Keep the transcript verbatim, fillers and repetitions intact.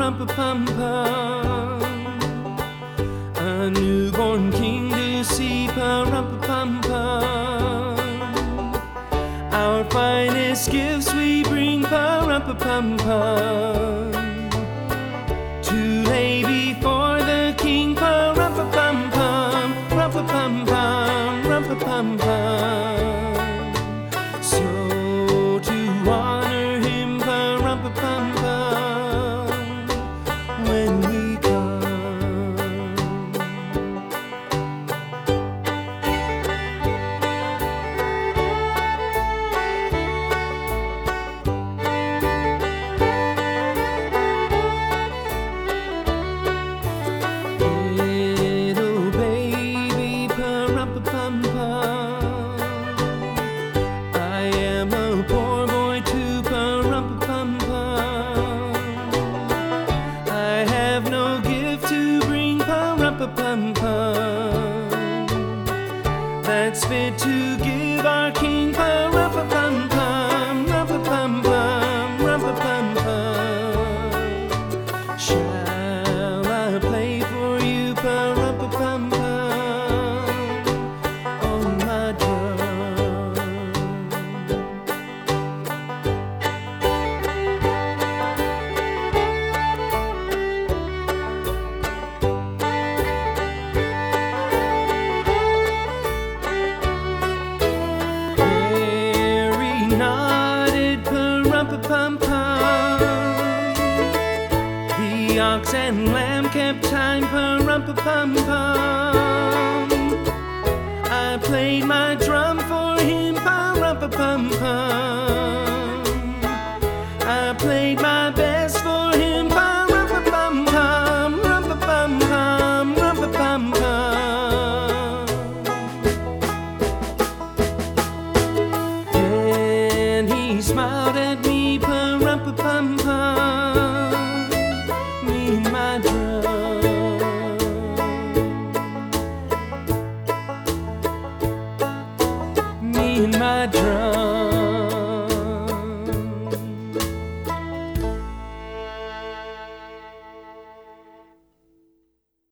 pa-rum-pa-pum-pum. A newborn king to see, pa-rum-pa-pum-pum. Our finest gifts we bring, pa-rum-pa-pum-pum, to lay before the king, pa-rum-pa-pum-pum, rum-pa-pum-pum, rum-pa-pum-pum. So to honor him, pa-rum-pa-pum-pum, when we that's fit to give our king, pa-rum-pa-pum-pum, rum-pa-pum-pum, rum-pa-pum-pum. Shall I play for you, pa-rum-pa-pum-pum, on my drum? Pum-pum. The ox and lamb kept time, pa-rum-pa-pum-pum. I played my drum for him, pa-rum-pa-pum-pum. I played my best for him, pa-rum-pa-pum-pum, rum-pa-pum-pum, rum-pa-pum-pum. And he smiled at me, pa-rum-pa-pum-pum, me and my drum, me and my drum.